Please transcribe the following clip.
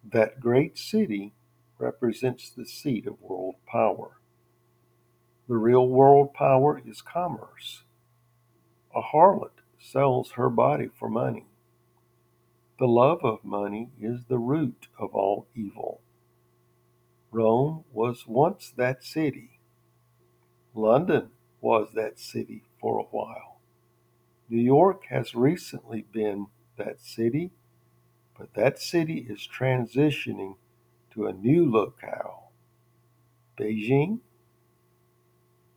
That great city represents the seat of world power. The real world power is commerce. A harlot sells her body for money. The love of money is the root of all evil. Rome was once that city. London was that city for a while. New York has recently been that city, but that city is transitioning to a new locale. Beijing